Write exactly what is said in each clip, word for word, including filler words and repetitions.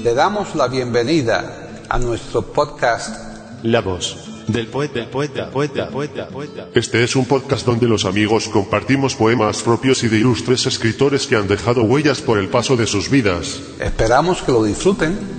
Le damos la bienvenida a nuestro podcast La voz del poeta, del poeta, poeta, poeta, poeta. Este es un podcast donde los amigos compartimos poemas propios y de ilustres escritores que han dejado huellas por el paso de sus vidas. Esperamos que lo disfruten.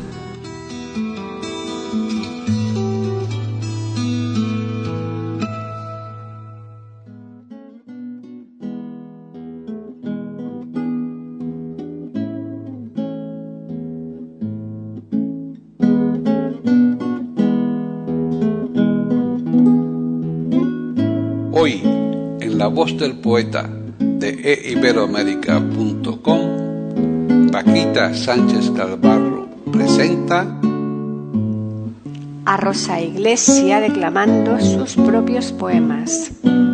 Hoy, en La Voz del Poeta de e iberoamérica punto com, Paquita Sánchez Galvarro presenta a Rosa Iglesia declamando sus propios poemas.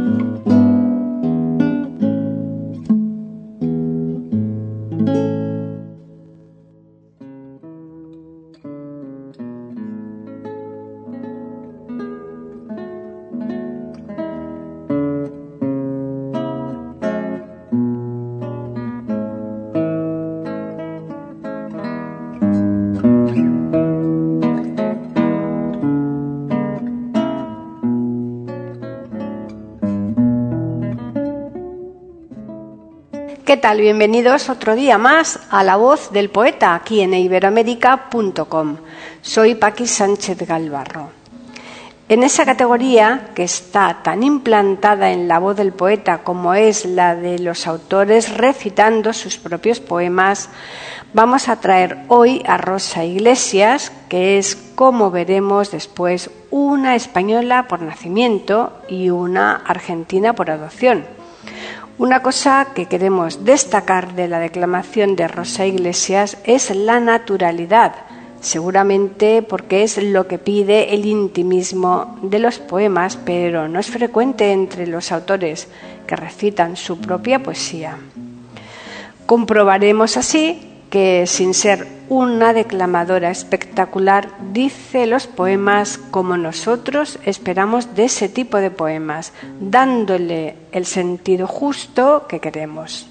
¿Qué tal? Bienvenidos otro día más a La Voz del Poeta, aquí en e iberoamérica punto com. Soy Paqui Sánchez Galvarro. En esa categoría que está tan implantada en La Voz del Poeta como es la de los autores recitando sus propios poemas, vamos a traer hoy a Rosa Iglesias, que es, como veremos después, una española por nacimiento y una argentina por adopción. Una cosa que queremos destacar de la declamación de Rosa Iglesias es la naturalidad, seguramente porque es lo que pide el intimismo de los poemas, pero no es frecuente entre los autores que recitan su propia poesía. Comprobaremos así que, sin ser una declamadora espectacular, dice los poemas como nosotros esperamos de ese tipo de poemas, dándole el sentido justo que queremos.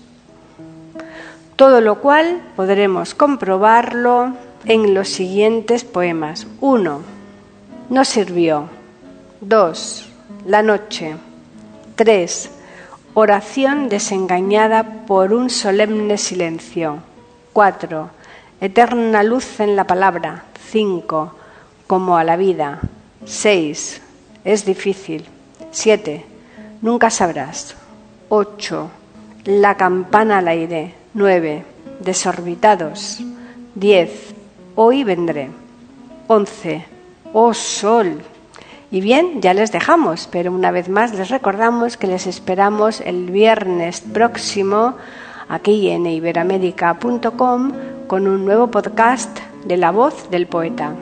Todo lo cual podremos comprobarlo en los siguientes poemas. uno. No sirvió. dos. La noche. tres. Oración desengañada por un solemne silencio. cuatro. Eterna luz en la palabra. cinco. Como a la vida. seis. Es difícil. siete. Nunca sabrás. ocho. La campana al aire. nueve. Desorbitados. diez. Hoy vendré. once. Oh sol. Y bien, ya les dejamos, pero una vez más les recordamos que les esperamos el viernes próximo aquí en e iberoamérica punto com con un nuevo podcast de La Voz del Poeta.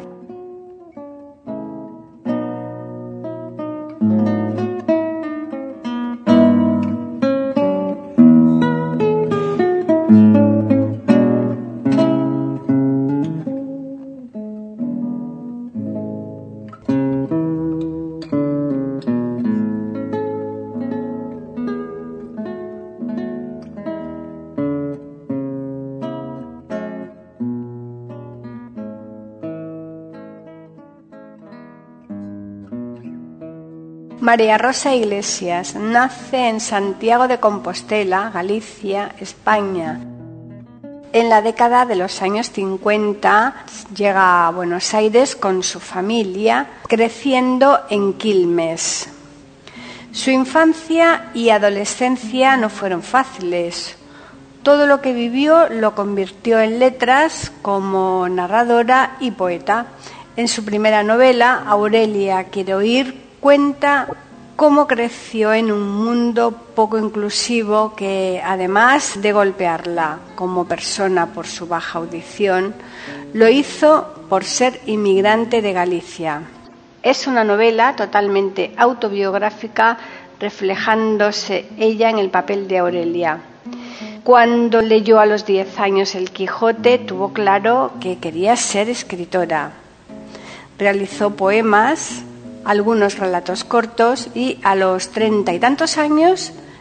María Rosa Iglesias nace en Santiago de Compostela, Galicia, España. En la década de los años cincuenta llega a Buenos Aires con su familia, creciendo en Quilmes. Su infancia y adolescencia no fueron fáciles. Todo lo que vivió lo convirtió en letras como narradora y poeta. En su primera novela, Aurelia quiere oír, cuenta cómo creció en un mundo poco inclusivo que, además de golpearla como persona por su baja audición, lo hizo por ser inmigrante de Galicia. Es una novela totalmente autobiográfica, reflejándose ella en el papel de Aurelia. Cuando leyó a los diez años El Quijote, tuvo claro que quería ser escritora. Realizó poemas, algunos relatos cortos y a los treinta y tantos años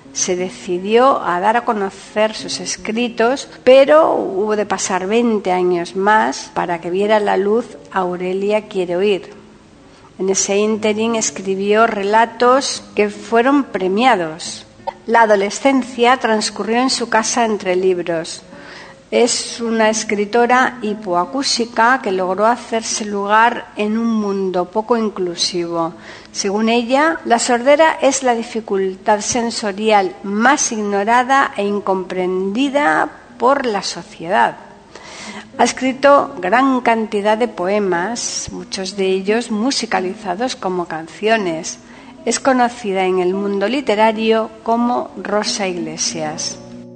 se decidió a dar a conocer sus escritos, pero hubo de pasar veinte años más para que viera la luz Aurelia quiere oír. En ese ínterin escribió relatos que fueron premiados. La adolescencia transcurrió en su casa entre libros. Es una escritora hipoacúsica que logró hacerse lugar en un mundo poco inclusivo. Según ella, la sordera es la dificultad sensorial más ignorada e incomprendida por la sociedad. Ha escrito gran cantidad de poemas, muchos de ellos musicalizados como canciones. Es conocida en el mundo literario como Rosa Iglesias.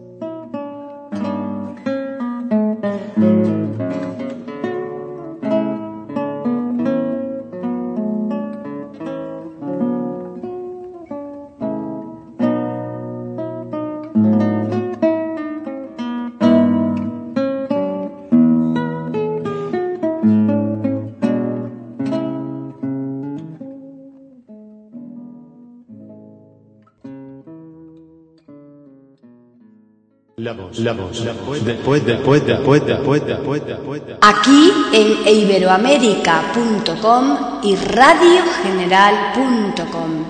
La voz, la voz, la voz del poeta, poeta, poeta, poeta, poeta, poeta. Aquí en iberoamérica punto com y radio general punto com.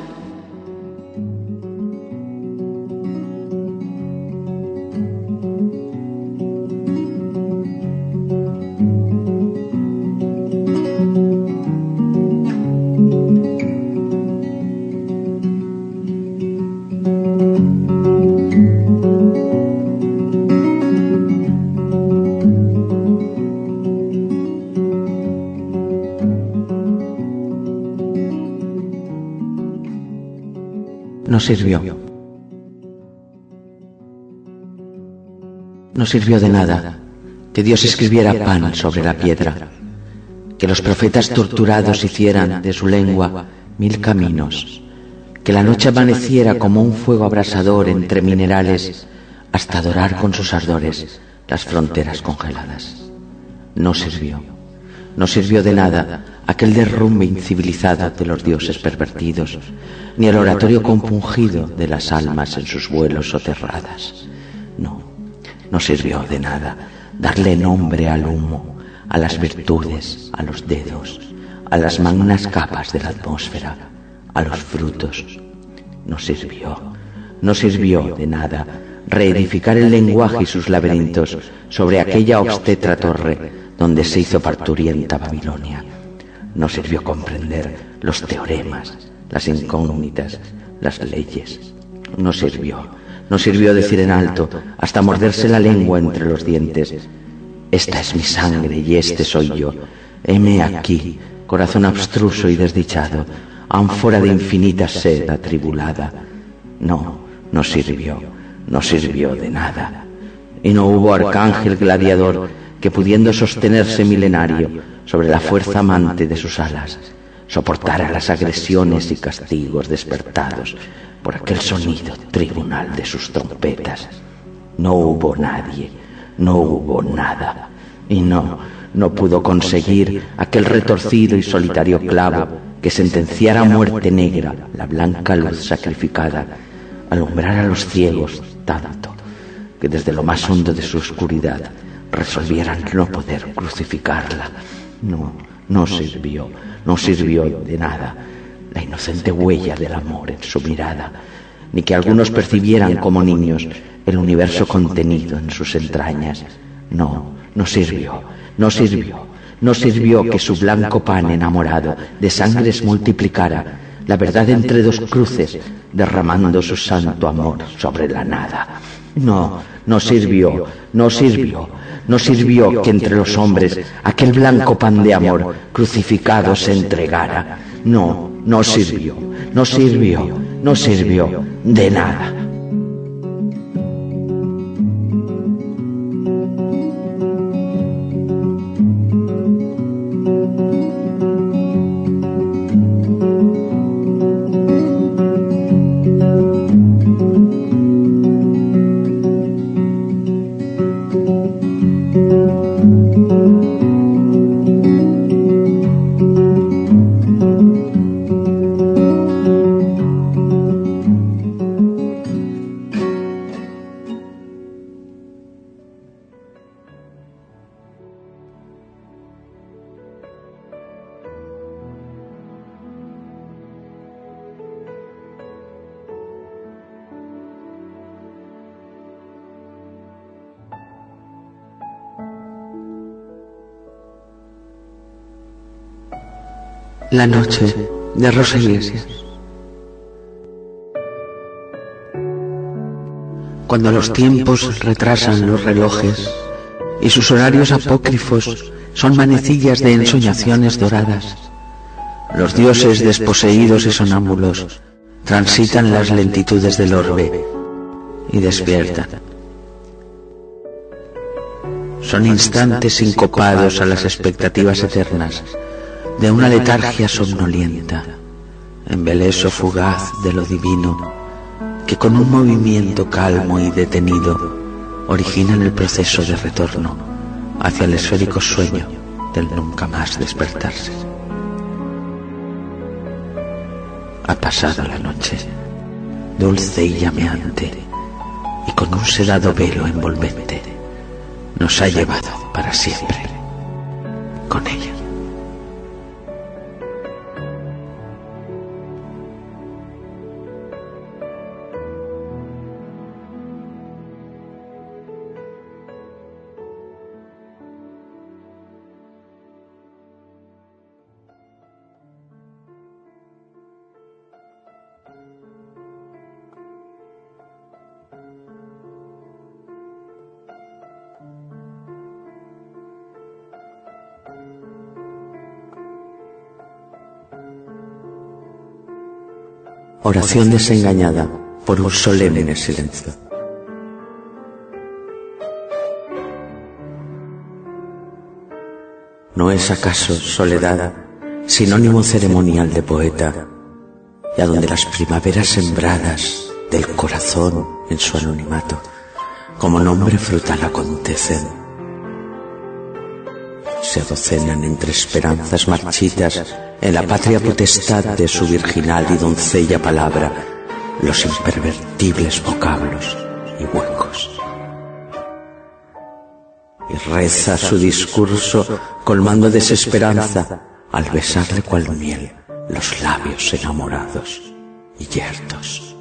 No sirvió. No sirvió de nada que Dios escribiera pan sobre la piedra, que los profetas torturados hicieran de su lengua mil caminos, que la noche amaneciera como un fuego abrasador entre minerales hasta dorar con sus ardores las fronteras congeladas. No sirvió. No sirvió de nada aquel derrumbe incivilizado de los dioses pervertidos, ni el oratorio compungido de las almas en sus vuelos soterradas. No, no sirvió de nada darle nombre al humo, a las virtudes, a los dedos, a las magnas capas de la atmósfera, a los frutos. No sirvió, no sirvió de nada reedificar el lenguaje y sus laberintos sobre aquella obstetra torre donde se hizo parturienta Babilonia. No sirvió comprender los teoremas, las incógnitas, las leyes. No sirvió, no sirvió decir en alto, hasta morderse la lengua entre los dientes: esta es mi sangre y este soy yo. Heme aquí, corazón abstruso y desdichado, ánfora de infinita sed atribulada. No, no sirvió, no sirvió de nada. Y no hubo arcángel gladiador que, pudiendo sostenerse milenario sobre la fuerza amante de sus alas, soportara las agresiones y castigos despertados por aquel sonido tribunal de sus trompetas. No hubo nadie, no hubo nada, y no, no pudo conseguir aquel retorcido y solitario clavo que sentenciara a muerte negra la blanca luz sacrificada, alumbrar a los ciegos tanto que desde lo más hondo de su oscuridad resolvieran no poder crucificarla. No, no sirvió, no sirvió de nada la inocente huella del amor en su mirada, ni que algunos percibieran como niños el universo contenido en sus entrañas. No, no sirvió, no sirvió, no sirvió que su blanco pan enamorado de sangres multiplicara la verdad entre dos cruces, derramando su santo amor sobre la nada. No, no sirvió, no sirvió, no sirvió que entre los hombres aquel blanco pan de amor crucificado se entregara. No, no sirvió, no sirvió, no sirvió de nada. La noche, de Rosa Iglesias. Cuando los tiempos retrasan los relojes y sus horarios apócrifos son manecillas de ensoñaciones doradas, los dioses desposeídos y sonámbulos transitan las lentitudes del orbe y despiertan. Son instantes sincopados a las expectativas eternas de una letargia somnolienta, embeleso fugaz de lo divino, que con un movimiento calmo y detenido originan el proceso de retorno hacia el esférico sueño del nunca más despertarse. Ha pasado la noche, dulce y llameante, y con un sedado velo envolvente nos ha llevado para siempre con ella. Oración desengañada por un solemne silencio. ¿No es acaso soledad sinónimo ceremonial de poeta, y a donde las primaveras sembradas del corazón en su anonimato como nombre frutal acontecen? Se adocenan entre esperanzas marchitas en la patria potestad de su virginal y doncella palabra los impervertibles vocablos y huecos. Y reza su discurso colmando desesperanza al besarle cual miel los labios enamorados y yertos.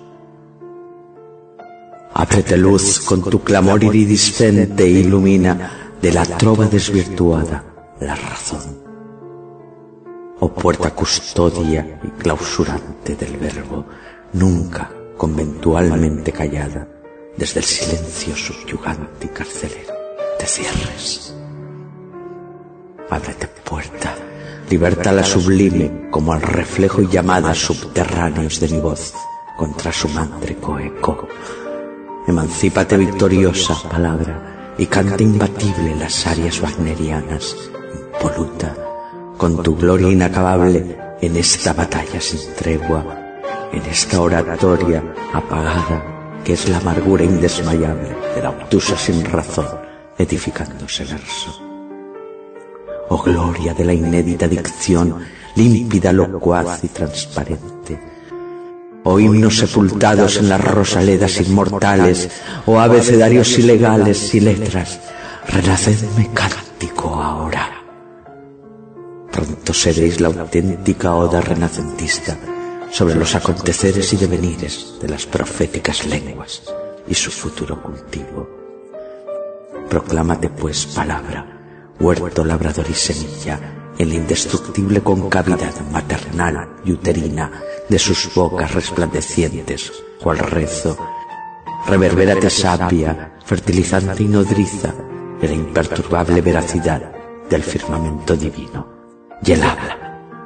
Ábrete luz con tu clamor iridiscente e ilumina de la trova desvirtuada la razón. Oh puerta custodia y clausurante del verbo, nunca conventualmente callada, desde el silencio subyugante y carcelero te cierres. Ábrete puerta, liberta la sublime como al reflejo y llamadas subterráneos de mi voz contra su mántrico eco. Emancípate victoriosa, palabra, y canta imbatible las arias wagnerianas, impoluta, con tu gloria inacabable en esta batalla sin tregua, en esta oratoria apagada que es la amargura indesmayable de la obtusa sin razón edificándose verso. Oh gloria de la inédita dicción, límpida, locuaz y transparente. Oh himnos sepultados en las rosaledas inmortales, oh abecedarios ilegales y letras, renacedme cántico ahora. Pronto seréis la auténtica oda renacentista sobre los aconteceres y devenires de las proféticas lenguas y su futuro cultivo. Proclámate pues palabra, huerto labrador y semilla, en la indestructible concavidad maternal y uterina de sus bocas resplandecientes, cual rezo. Reverbérate sabia, fertilizante y nodriza de la imperturbable veracidad del firmamento divino. Y él habla.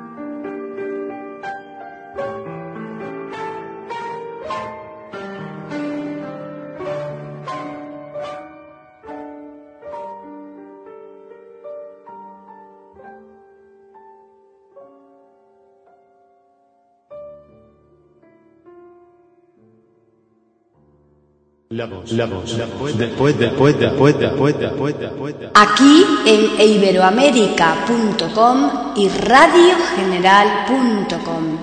La voz, la voz, la voz, después, después, después, después, después, después. Aquí en iberoamérica punto com y radio general punto com.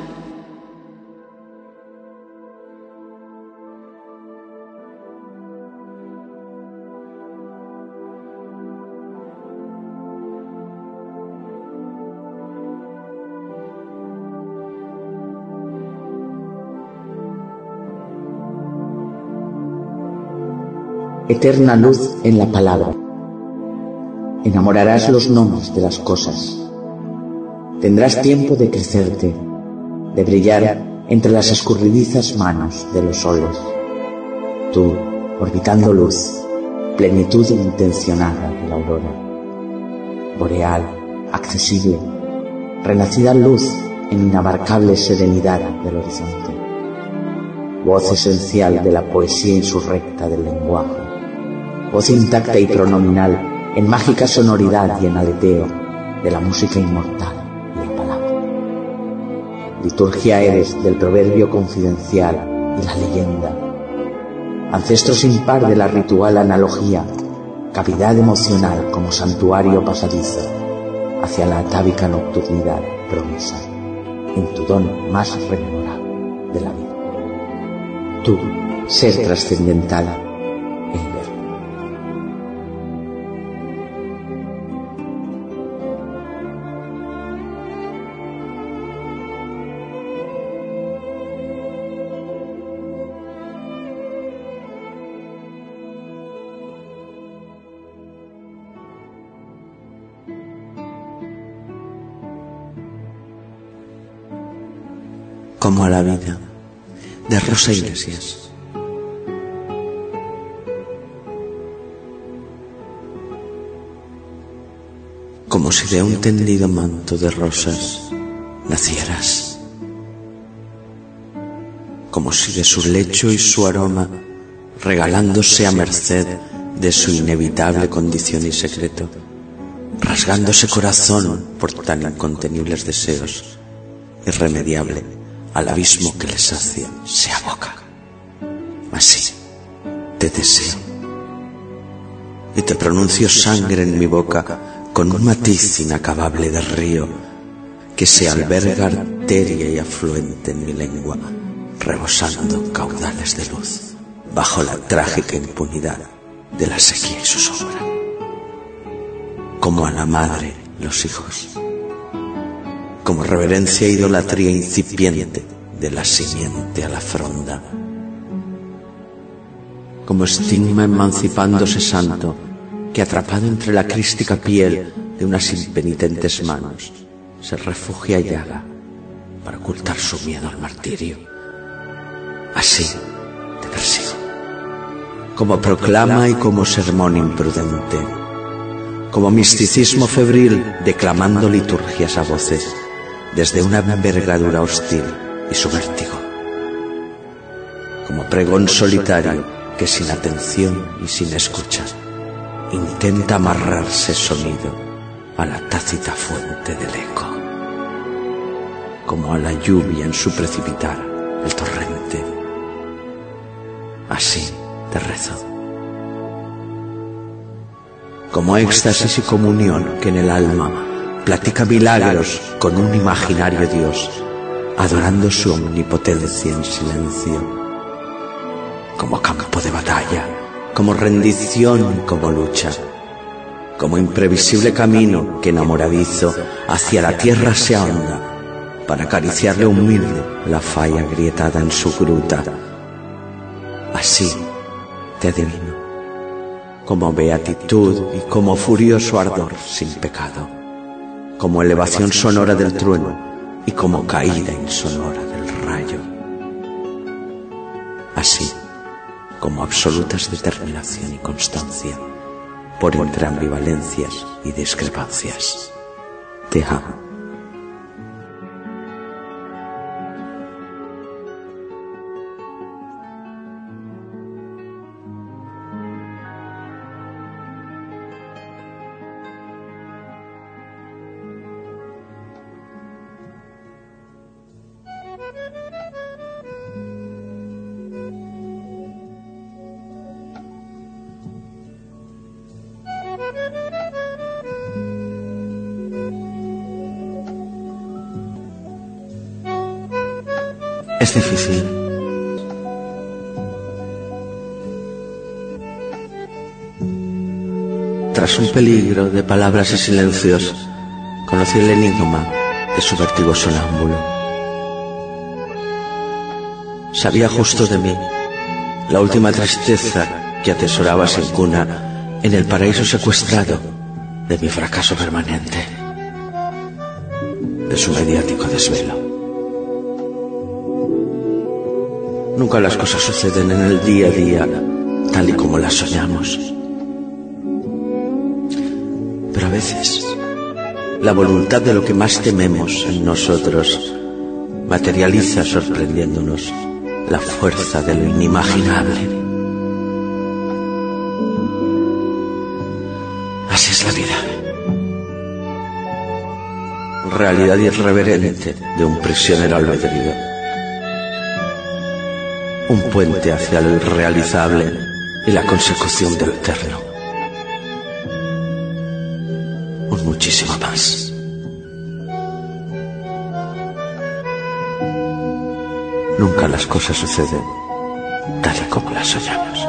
Eterna luz en la palabra. Enamorarás los nombres de las cosas. tendrás tiempo de crecerte, de brillar entre las escurridizas manos de los soles. Tú, orbitando luz, plenitud intencionada de la aurora, boreal, accesible, renacida luz en inabarcable serenidad del horizonte, voz esencial de la poesía insurrecta del lenguaje, voz intacta y pronominal en mágica sonoridad y en aleteo de la música inmortal y la palabra. Liturgia eres del proverbio confidencial y la leyenda, ancestro sin par de la ritual analogía, cavidad emocional como santuario pasadizo hacia la atávica nocturnidad promesa, en tu don más rememorable de la vida. Tú, ser trascendental e Eiber. Como a la vida, de Rosa Iglesias. Como si de un tendido manto de rosas nacieras, como si de su lecho y su aroma, regalándose a merced de su inevitable condición y secreto, rasgándose corazón por tan incontenibles deseos, irremediable al abismo que le sacia, se aboca. Así te deseo y te pronuncio sangre en mi boca con un matiz inacabable de río que se alberga arteria y afluente en mi lengua, rebosando caudales de luz bajo la trágica impunidad de la sequía y su sombra. Como a la madre los hijos, como reverencia e idolatría incipiente de la simiente a la fronda, como estigma emancipándose santo que, atrapado entre la crística piel de unas impenitentes manos, se refugia y llaga para ocultar su miedo al martirio. Así te persigo, como proclama y como sermón imprudente, como misticismo febril declamando liturgias a voces desde una envergadura hostil y su vértigo, como pregón solitario que sin atención y sin escucha intenta amarrarse sonido a la tácita fuente del eco, como a la lluvia en su precipitar el torrente. Así te rezo, como éxtasis y comunión que en el alma platica milagros con un imaginario Dios, adorando su omnipotencia en silencio, como campo de batalla, como rendición y como lucha, como imprevisible camino que enamoradizo hacia la tierra se ahonda para acariciarle humilde la falla agrietada en su gruta. Así te adivino, como beatitud y como furioso ardor sin pecado, como elevación sonora del trueno y como caída insonora del rayo. Así como absolutas determinación y constancia, por entre ambivalencias y discrepancias. Te amo. Es difícil. Tras un peligro de palabras y silencios, conocí el enigma de su vértigo sonámbulo. Sabía justo de mí la última tristeza que atesoraba sin cuna en el paraíso secuestrado de mi fracaso permanente. de su mediático desvelo. Nunca las cosas suceden en el día a día tal y como las soñamos. Pero a veces la voluntad de lo que más tememos en nosotros materializa sorprendiéndonos la fuerza de lo inimaginable. Así es la vida. Realidad irreverente de un prisionero albedrío. Un puente hacia lo irrealizable y la consecución de lo eterno. Un muchísimo más. Nunca las cosas suceden tal y como las soñamos.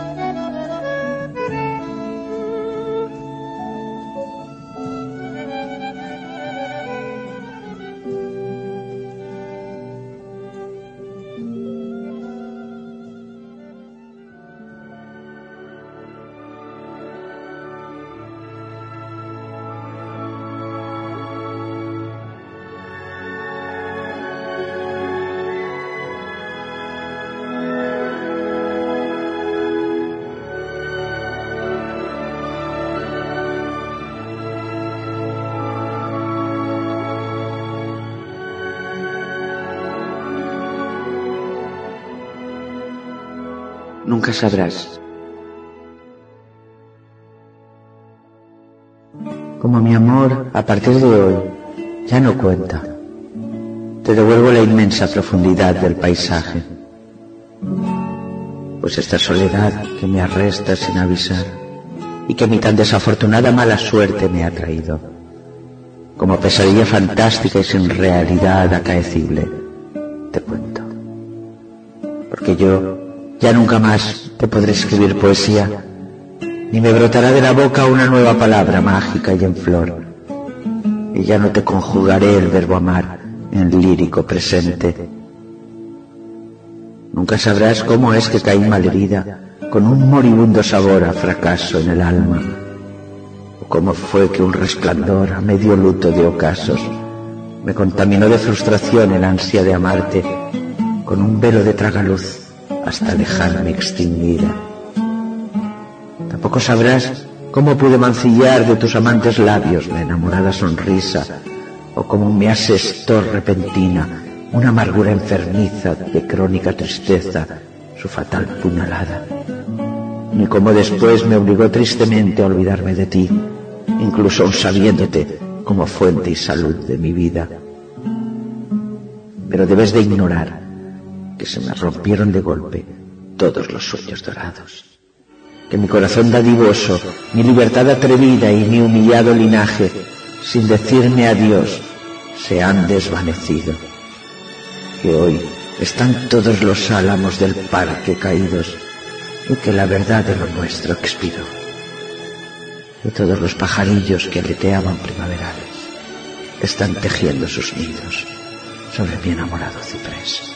Nunca sabrás cómo mi amor, a partir de hoy, ya no cuenta. Te devuelvo la inmensa profundidad del paisaje, pues esta soledad que me arresta sin avisar y que mi tan desafortunada mala suerte me ha traído, como pesadilla fantástica y sin realidad acaecible, te cuento. Porque yo ya nunca más te podré escribir poesía, ni me brotará de la boca una nueva palabra mágica y en flor, y ya no te conjugaré el verbo amar en lírico presente. Nunca sabrás cómo es que caí malherida, con un moribundo sabor a fracaso en el alma, o cómo fue que un resplandor a medio luto de ocasos me contaminó de frustración el ansia de amarte, con un velo de tragaluz hasta dejarme extinguida. Tampoco sabrás cómo pude mancillar de tus amantes labios la enamorada sonrisa, o cómo me asestó repentina una amargura enfermiza de crónica tristeza su fatal puñalada, ni cómo después me obligó tristemente a olvidarme de ti, incluso aun sabiéndote como fuente y salud de mi vida. Pero debes de ignorar que se me rompieron de golpe todos los sueños dorados, que mi corazón dadivoso, mi libertad atrevida y mi humillado linaje, sin decirme adiós, se han desvanecido, que hoy están todos los álamos del parque caídos y que la verdad de lo nuestro expiró, y todos los pajarillos que aleteaban primaverales están tejiendo sus nidos sobre mi enamorado ciprés.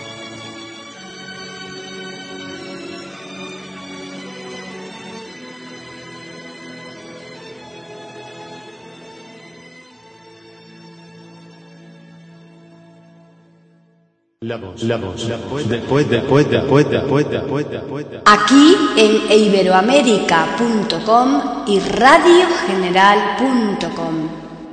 La voz, la voz, la voz, después, después, después, después, después, después. Aquí en iberoamerica punto com y radio general punto com.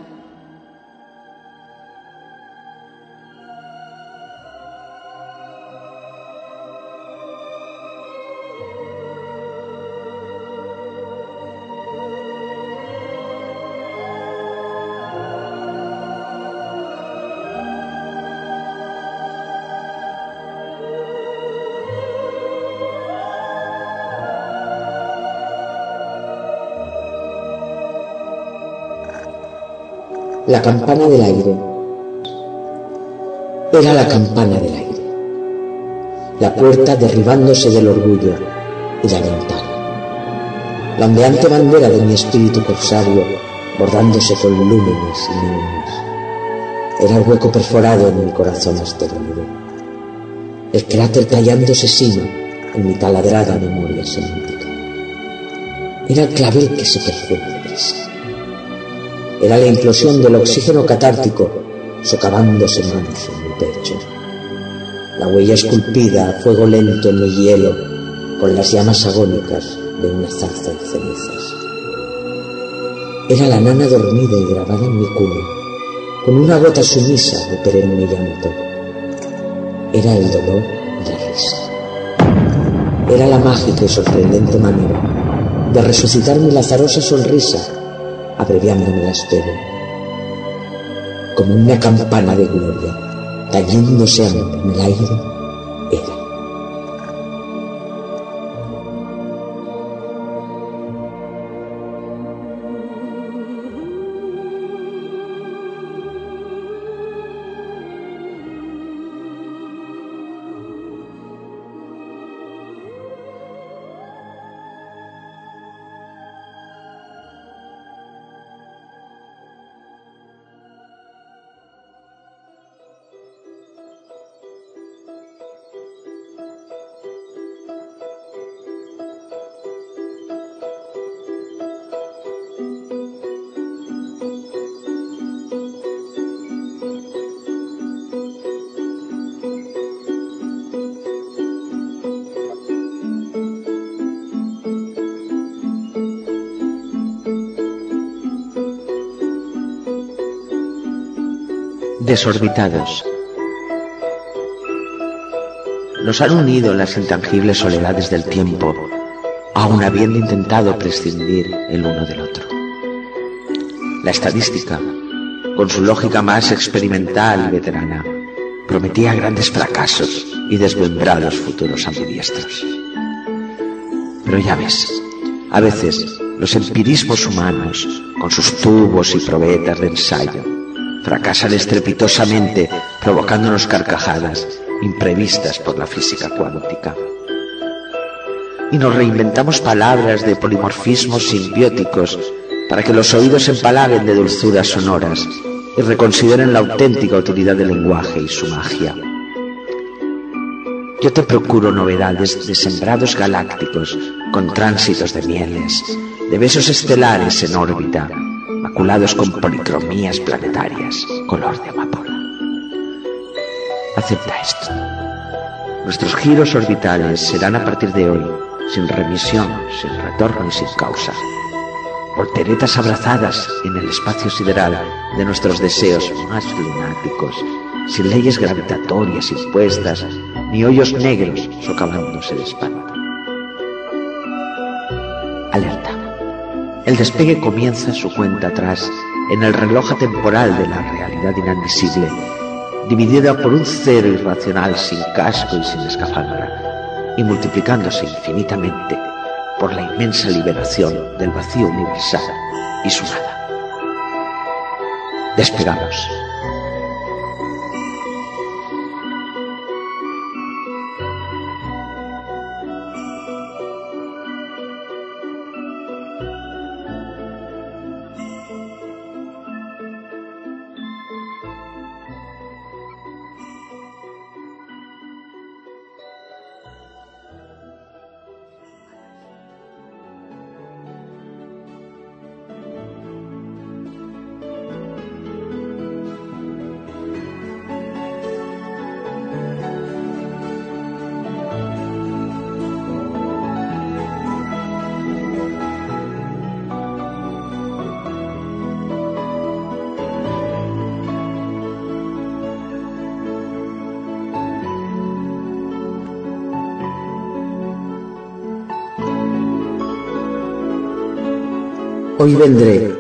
La campana del aire. Era la campana del aire. La puerta derribándose del orgullo y la ventana. La ondeante bandera de mi espíritu corsario bordándose con lúmenes y líneas. Era el hueco perforado en mi corazón asteroide. El cráter tallándose sino en mi taladrada memoria semántica. Era el clavel que se perfuma deprisa. Era la implosión del oxígeno catártico socavándose manos en mi pecho. La huella esculpida a fuego lento en el hielo, con las llamas agónicas de una zarza en cenizas. Era la nana dormida y grabada en mi cuna, con una gota sumisa de perenne llanto. Era el dolor y la risa. Era la mágica y sorprendente manera de resucitar mi lazarosa sonrisa, abreviándome la espera. Como una campana de gloria, tañéndose en el aire, era. Desorbitados. Nos han unido las intangibles soledades del tiempo, aun habiendo intentado prescindir el uno del otro. La estadística, con su lógica más experimental y veterana, prometía grandes fracasos y desmembrados futuros ambidiestros. Pero ya ves, a veces los empirismos humanos, con sus tubos y probetas de ensayo, fracasan estrepitosamente, provocándonos carcajadas imprevistas por la física cuántica. Y nos reinventamos palabras de polimorfismos simbióticos para que los oídos empalaguen de dulzuras sonoras y reconsideren la auténtica utilidad del lenguaje y su magia. Yo te procuro novedades de sembrados galácticos con tránsitos de mieles, de besos estelares en órbita, maculados con policromías planetarias, color de amapola. Acepta esto. Nuestros giros orbitales serán a partir de hoy, sin remisión, sin retorno y sin causa. Volteretas abrazadas en el espacio sideral de nuestros deseos más lunáticos, sin leyes gravitatorias impuestas, ni hoyos negros socavándose de espanto. Alerta. El despegue comienza su cuenta atrás en el reloj atemporal de la realidad inadmisible, dividida por un cero irracional sin casco y sin escafandra, y multiplicándose infinitamente por la inmensa liberación del vacío universal y su nada. Despegamos. Hoy vendré.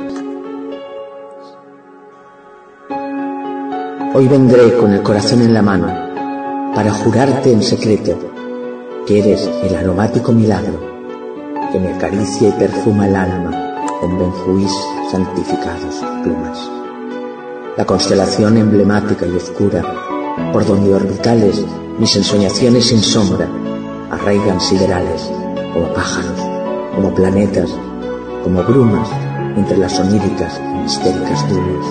Hoy vendré con el corazón en la mano para jurarte en secreto que eres el aromático milagro que me acaricia y perfuma el alma con benjuís santificados plumas. La constelación emblemática y oscura por donde orbitales mis ensoñaciones sin sombra arraigan siderales como pájaros, como planetas, como brumas entre las oníricas y mistéricas nubes.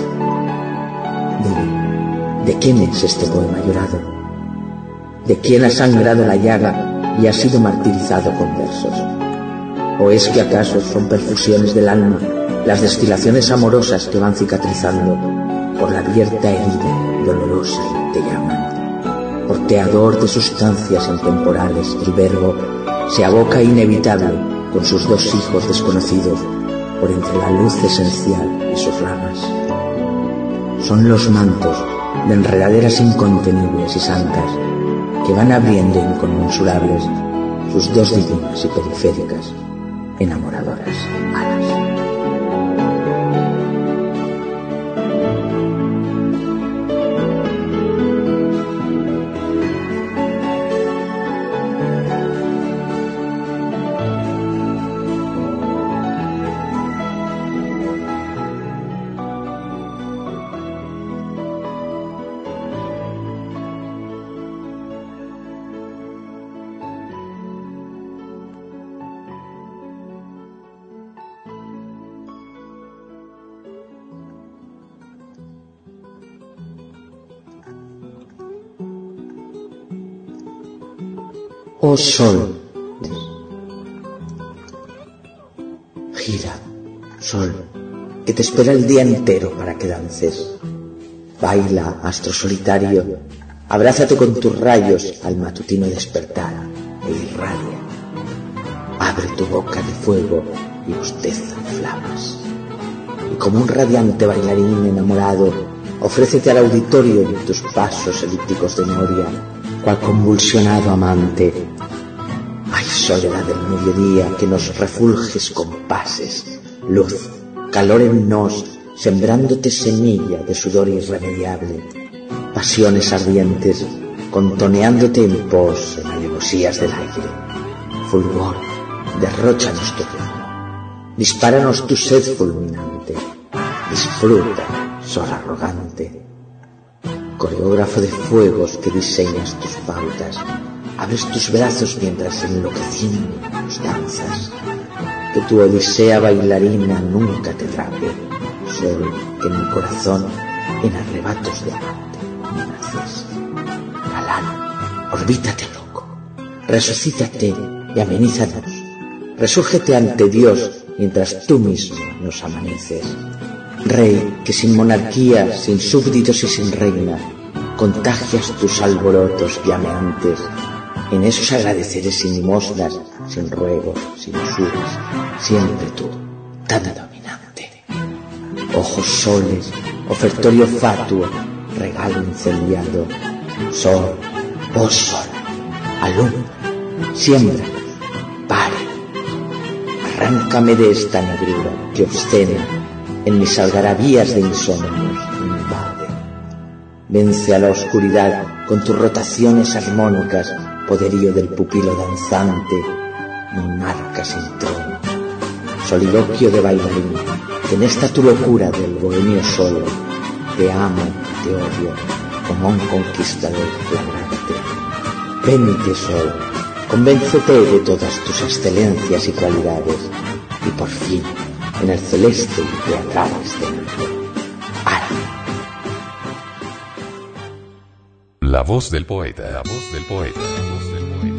Dime, ¿de quién es este poema llorado? ¿De quién ha sangrado la llaga y ha sido martirizado con versos? ¿O es que acaso son perfusiones del alma las destilaciones amorosas que van cicatrizando, por la abierta herida dolorosa y te llaman. Porteador de sustancias intemporales, el verbo se aboca inevitable con sus dos hijos desconocidos por entre la luz esencial y sus ramas. Son los mantos de enredaderas incontenibles y santas que van abriendo inconmensurables sus dos divinas y periféricas, enamoradoras alas. Oh sol, gira, sol, que te espera el día entero para que dances. Baila, astro solitario, abrázate con tus rayos al matutino despertar e irradia. Abre tu boca de fuego y bosteza de flamas. Y como un radiante bailarín enamorado, ofrécete al auditorio en tus pasos elípticos de noria, cual convulsionado amante. Ay, soledad del mediodía, que nos refulges con pases, luz, calor en nos, sembrándote semilla de sudor irremediable, pasiones ardientes, contoneándote en pos en alevosías del aire. Fulgor, derróchanos tu ritmo, dispáranos tu sed fulminante, disfruta, sol arrogante. Coreógrafo de fuegos que diseñas tus pautas, abres tus brazos mientras enloqueciéndonos danzas. Que tu odisea bailarina nunca te atrape, sol que en mi corazón en arrebatos de amante naces. Galán, orbítate loco, resucítate y amenízanos, resúrgete ante Dios mientras tú mismo nos amaneces. Rey que sin monarquía, sin súbditos y sin reina, contagias tus alborotos llameantes en esos agradeceres sin limosnas, sin ruegos, sin usuras, siempre tú, tan dominante. Ojos soles, ofertorio fatuo, regalo incendiado, sol, oh sol, alumbra, siembra, pare, arráncame de esta negrura que obscena en mis algarabías de insomnios invade. Vence a la oscuridad con tus rotaciones armónicas, poderío del pupilo danzante, monarca sin trono. Soliloquio de bailarín, que en esta tu locura del bohemio solo, te amo y te odio como un conquistador flagrante. Vente sol, convéncete de todas tus excelencias y cualidades, y por fin, en el celeste y teatral escenario. ¡Ara! La voz del poeta, la voz del poeta, la voz del poeta.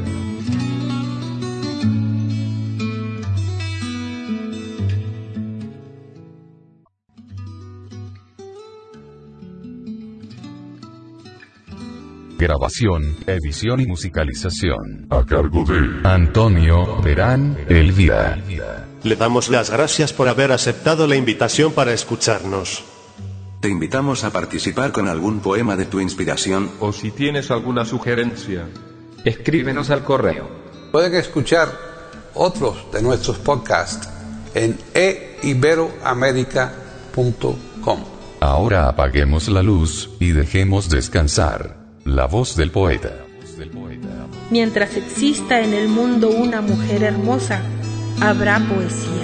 Grabación, edición y musicalización a cargo de Antonio Verán Elvira. Le damos las gracias por haber aceptado la invitación para escucharnos. Te invitamos a participar con algún poema de tu inspiración. O si tienes alguna sugerencia, escríbenos al correo. Pueden escuchar otros de nuestros podcasts en e iberoamerica punto com. Ahora apaguemos la luz y dejemos descansar la voz del poeta. Mientras exista en el mundo una mujer hermosa, habrá poesía.